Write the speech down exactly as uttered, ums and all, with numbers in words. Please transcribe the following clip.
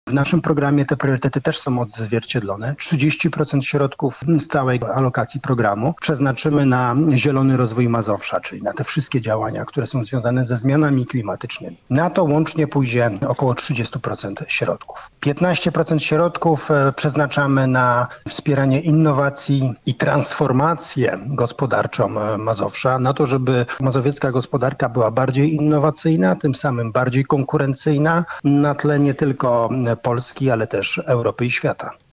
W naszym programie te priorytety też są odzwierciedlone. trzydzieści procent środków z całej alokacji programu przeznaczymy na zielony rozwój Mazowsza, czyli na te wszystkie działania, które są związane ze zmianami klimatycznymi. Na to łącznie pójdzie około trzydzieści procent środków. piętnaście procent środków przeznaczamy na wspieranie innowacji i transformację gospodarczą Mazowsza, na to, żeby mazowiecka gospodarka była bardziej innowacyjna, tym samym bardziej konkurencyjna na tle nie tylko Polski, ale też Europy i świata.